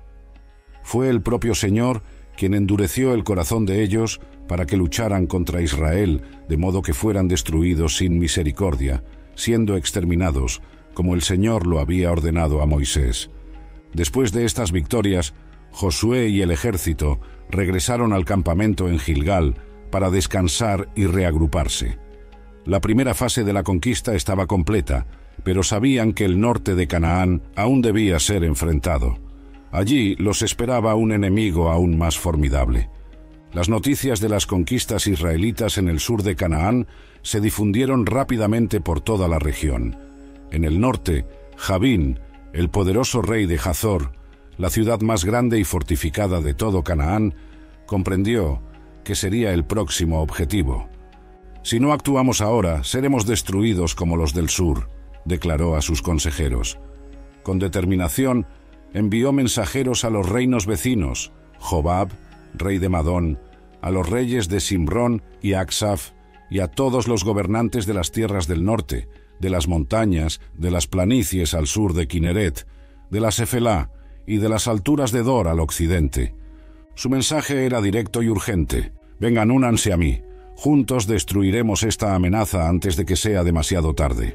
Fue el propio Señor quien endureció el corazón de ellos para que lucharan contra Israel, de modo que fueran destruidos sin misericordia, siendo exterminados, como el Señor lo había ordenado a Moisés. Después de estas victorias, Josué y el ejército regresaron al campamento en Gilgal para descansar y reagruparse. La primera fase de la conquista estaba completa, pero sabían que el norte de Canaán aún debía ser enfrentado. Allí los esperaba un enemigo aún más formidable. Las noticias de las conquistas israelitas en el sur de Canaán se difundieron rápidamente por toda la región. En el norte, Jabín, el poderoso rey de Hazor, la ciudad más grande y fortificada de todo Canaán, comprendió que sería el próximo objetivo. «Si no actuamos ahora, seremos destruidos como los del sur», declaró a sus consejeros. Con determinación, envió mensajeros a los reinos vecinos, Jobab, rey de Madón, a los reyes de Simrón y Aksaf, y a todos los gobernantes de las tierras del norte, de las montañas, de las planicies al sur de Kineret, de la Sefelá y de las alturas de Dor al occidente. Su mensaje era directo y urgente. «Vengan, únanse a mí. Juntos destruiremos esta amenaza antes de que sea demasiado tarde».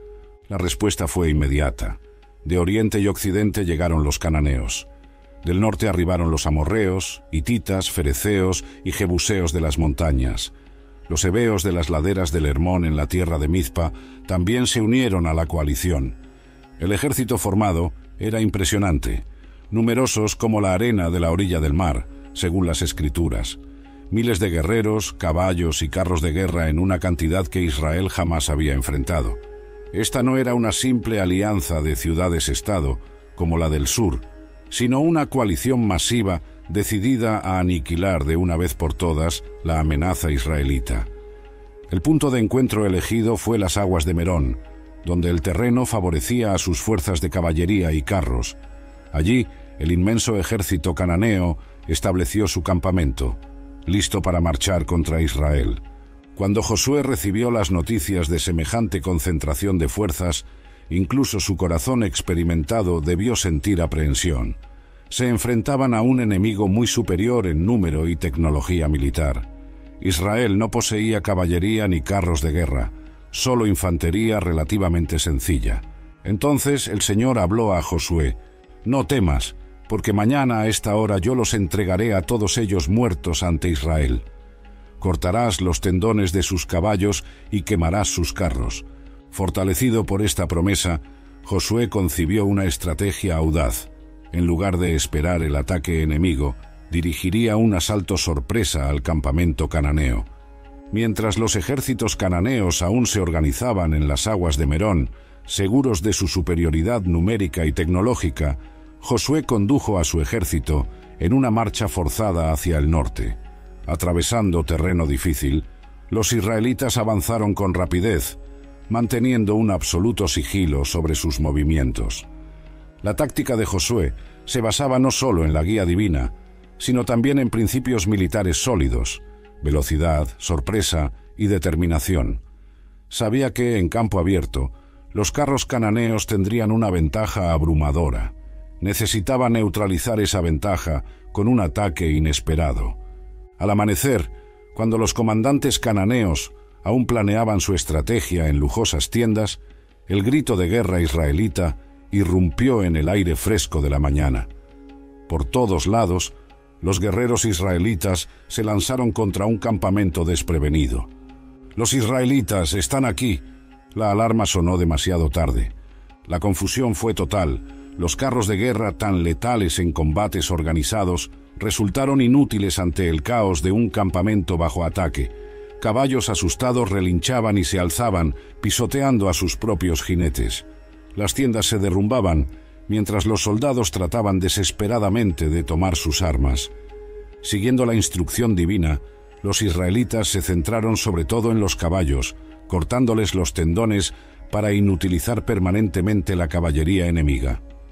La respuesta fue inmediata. De oriente y occidente llegaron los cananeos. Del norte arribaron los amorreos, hititas, fereceos y jebuseos de las montañas. Los heveos de las laderas del Hermón en la tierra de Mizpa también se unieron a la coalición. El ejército formado era impresionante, numerosos como la arena de la orilla del mar, según las Escrituras. Miles de guerreros, caballos y carros de guerra en una cantidad que Israel jamás había enfrentado. Esta no era una simple alianza de ciudades-estado, como la del sur, sino una coalición masiva decidida a aniquilar de una vez por todas la amenaza israelita. El punto de encuentro elegido fue las aguas de Merón, donde el terreno favorecía a sus fuerzas de caballería y carros. Allí, el inmenso ejército cananeo estableció su campamento, listo para marchar contra Israel. Cuando Josué recibió las noticias de semejante concentración de fuerzas, incluso su corazón experimentado debió sentir aprehensión. Se enfrentaban a un enemigo muy superior en número y tecnología militar. Israel no poseía caballería ni carros de guerra, solo infantería relativamente sencilla. Entonces el Señor habló a Josué: «No temas, porque mañana a esta hora yo los entregaré a todos ellos muertos ante Israel. Cortarás los tendones de sus caballos y quemarás sus carros». Fortalecido por esta promesa, Josué concibió una estrategia audaz. En lugar de esperar el ataque enemigo, dirigiría un asalto sorpresa al campamento cananeo. Mientras los ejércitos cananeos aún se organizaban en las aguas de Merón, seguros de su superioridad numérica y tecnológica, Josué condujo a su ejército en una marcha forzada hacia el norte. Atravesando terreno difícil, los israelitas avanzaron con rapidez, manteniendo un absoluto sigilo sobre sus movimientos. La táctica de Josué se basaba no solo en la guía divina, sino también en principios militares sólidos: velocidad, sorpresa y determinación. Sabía que, en campo abierto, los carros cananeos tendrían una ventaja abrumadora. Necesitaba neutralizar esa ventaja con un ataque inesperado. Al amanecer, cuando los comandantes cananeos aún planeaban su estrategia en lujosas tiendas, el grito de guerra israelita irrumpió en el aire fresco de la mañana. Por todos lados, los guerreros israelitas se lanzaron contra un campamento desprevenido. «Los israelitas están aquí». La alarma sonó demasiado tarde. La confusión fue total. Los carros de guerra, tan letales en combates organizados, resultaron inútiles ante el caos de un campamento bajo ataque. Caballos asustados relinchaban y se alzaban, pisoteando a sus propios jinetes. Las tiendas se derrumbaban, mientras los soldados trataban desesperadamente de tomar sus armas. Siguiendo la instrucción divina, los israelitas se centraron sobre todo en los caballos, cortándoles los tendones para inutilizar permanentemente la caballería enemiga.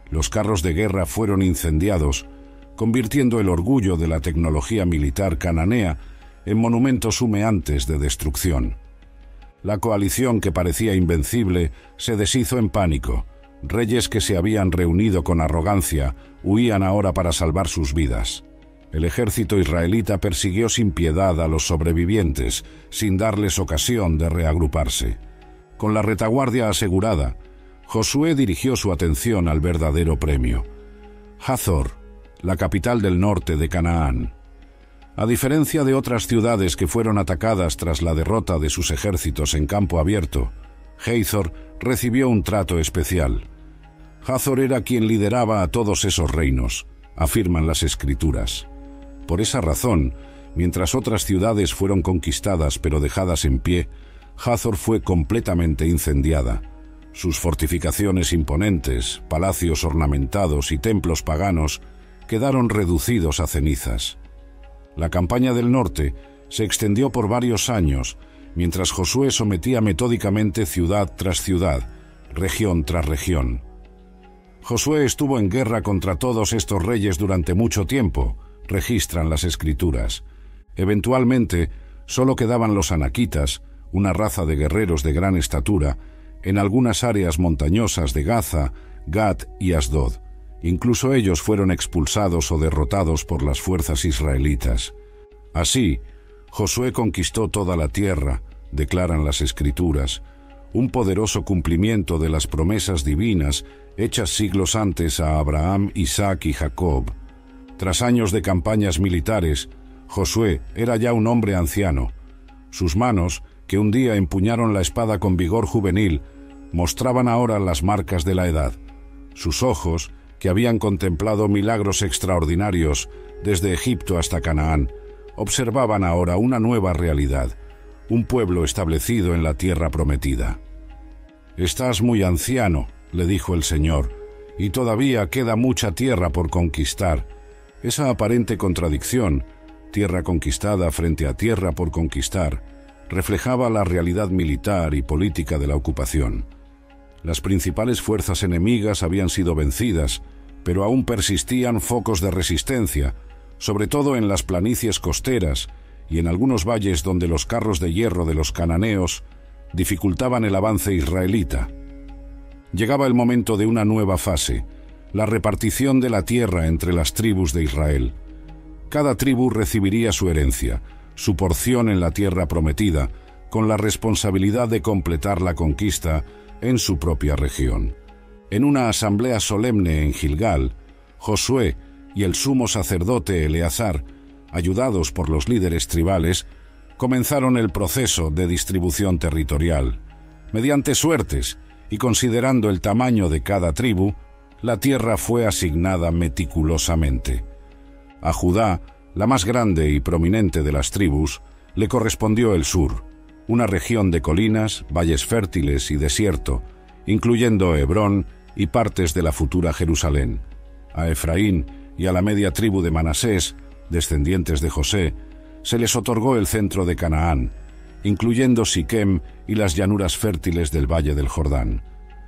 los carros de guerra fueron incendiados, convirtiendo el orgullo de la tecnología militar cananea en monumentos humeantes de destrucción. La coalición, que parecía invencible, se deshizo en pánico. Reyes que se habían reunido con arrogancia huían ahora para salvar sus vidas. El ejército israelita persiguió sin piedad a los sobrevivientes, sin darles ocasión de reagruparse. Con la retaguardia asegurada, Josué dirigió su atención al verdadero premio: Hazor, la capital del norte de Canaán. A diferencia de otras ciudades que fueron atacadas tras la derrota de sus ejércitos en campo abierto, Hazor recibió un trato especial. Hazor era quien lideraba a todos esos reinos, afirman las escrituras. Por esa razón, mientras otras ciudades fueron conquistadas pero dejadas en pie, Hazor fue completamente incendiada. Sus fortificaciones imponentes, palacios ornamentados y templos paganos quedaron reducidos a cenizas. La campaña del norte se extendió por varios años, mientras Josué sometía metódicamente ciudad tras ciudad, región tras región. Josué estuvo en guerra contra todos estos reyes durante mucho tiempo, registran las escrituras. Eventualmente, solo quedaban los anaquitas, una raza de guerreros de gran estatura, en algunas áreas montañosas de Gaza, Gat y Asdod. Incluso ellos fueron expulsados o derrotados por las fuerzas israelitas. Así, Josué conquistó toda la tierra, declaran las escrituras, un poderoso cumplimiento de las promesas divinas hechas siglos antes a Abraham, Isaac y Jacob. Tras años de campañas militares, Josué era ya un hombre anciano. Sus manos, que un día empuñaron la espada con vigor juvenil, mostraban ahora las marcas de la edad. Sus ojos, que habían contemplado milagros extraordinarios desde Egipto hasta Canaán, observaban ahora una nueva realidad, un pueblo establecido en la tierra prometida. «Estás muy anciano», le dijo el Señor, «y todavía queda mucha tierra por conquistar». Esa aparente contradicción, tierra conquistada frente a tierra por conquistar, reflejaba la realidad militar y política de la ocupación. Las principales fuerzas enemigas habían sido vencidas, pero aún persistían focos de resistencia, sobre todo en las planicies costeras y en algunos valles donde los carros de hierro de los cananeos dificultaban el avance israelita. Llegaba el momento de una nueva fase, la repartición de la tierra entre las tribus de Israel. Cada tribu recibiría su herencia, su porción en la tierra prometida, con la responsabilidad de completar la conquista en su propia región. En una asamblea solemne en Gilgal, Josué y el sumo sacerdote Eleazar, ayudados por los líderes tribales, comenzaron el proceso de distribución territorial. Mediante suertes y considerando el tamaño de cada tribu, la tierra fue asignada meticulosamente. A Judá, la más grande y prominente de las tribus, le correspondió el sur, una región de colinas, valles fértiles y desierto, incluyendo Hebrón y partes de la futura Jerusalén. A Efraín y a la media tribu de Manasés, descendientes de José, se les otorgó el centro de Canaán, incluyendo Siquem y las llanuras fértiles del valle del Jordán.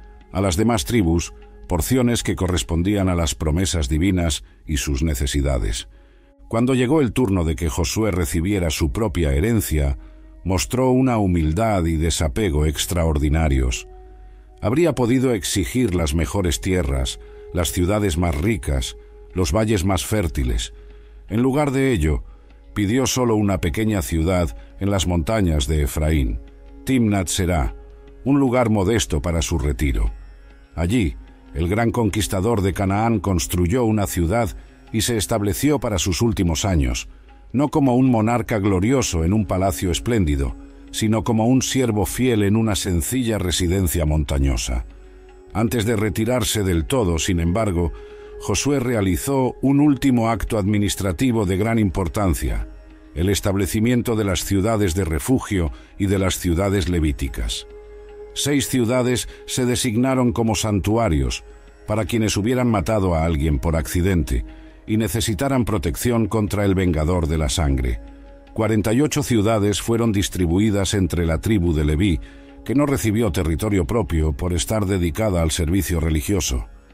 A las demás tribus, porciones que correspondían a las promesas divinas y sus necesidades. Cuando llegó el turno de que Josué recibiera su propia herencia, mostró una humildad y desapego extraordinarios. Habría podido exigir las mejores tierras, las ciudades más ricas, los valles más fértiles. En lugar de ello, pidió solo una pequeña ciudad en las montañas de Efraín, Timnat Será, un lugar modesto para su retiro. Allí, el gran conquistador de Canaán construyó una ciudad y se estableció para sus últimos años, no como un monarca glorioso en un palacio espléndido, sino como un siervo fiel en una sencilla residencia montañosa. Antes de retirarse del todo, sin embargo, Josué realizó un último acto administrativo de gran importancia, el establecimiento de las ciudades de refugio y de las ciudades levíticas. Seis ciudades se designaron como santuarios para quienes hubieran matado a alguien por accidente y necesitaran protección contra el vengador de la sangre. Cuarenta y ocho ciudades fueron distribuidas entre la tribu de Leví, que no recibió territorio propio por estar dedicada al servicio religioso.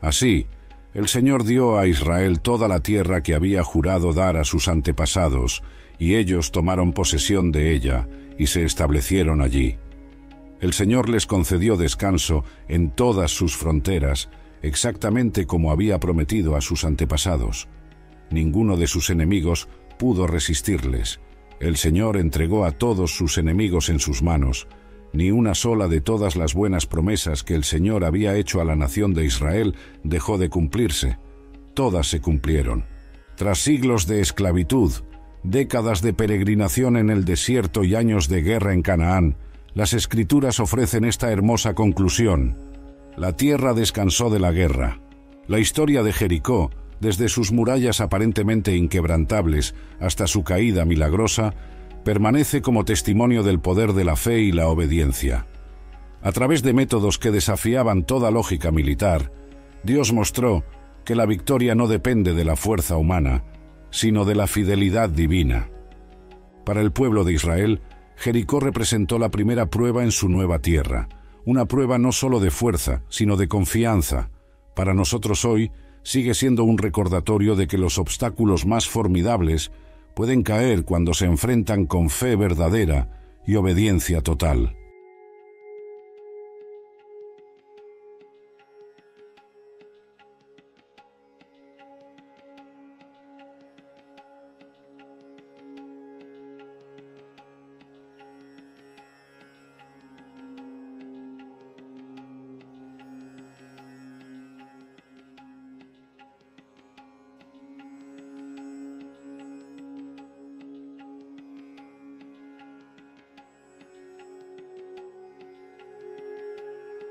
Así, el Señor dio a Israel toda la tierra que había jurado dar a sus antepasados, y ellos tomaron posesión de ella y se establecieron allí. El Señor les concedió descanso en todas sus fronteras, exactamente como había prometido a sus antepasados. Ninguno de sus enemigos pudo resistirles. El Señor entregó a todos sus enemigos en sus manos. Ni una sola de todas las buenas promesas que el Señor había hecho a la nación de Israel dejó de cumplirse. Todas se cumplieron. Tras siglos de esclavitud, décadas de peregrinación en el desierto y años de guerra en Canaán, las Escrituras ofrecen esta hermosa conclusión: la tierra descansó de la guerra. La historia de Jericó, desde sus murallas aparentemente inquebrantables hasta su caída milagrosa, permanece como testimonio del poder de la fe y la obediencia. A través de métodos que desafiaban toda lógica militar, Dios mostró que la victoria no depende de la fuerza humana, sino de la fidelidad divina. Para el pueblo de Israel, Jericó representó la primera prueba en su nueva tierra, una prueba no solo de fuerza, sino de confianza. Para nosotros hoy, sigue siendo un recordatorio de que los obstáculos más formidables pueden caer cuando se enfrentan con fe verdadera y obediencia total.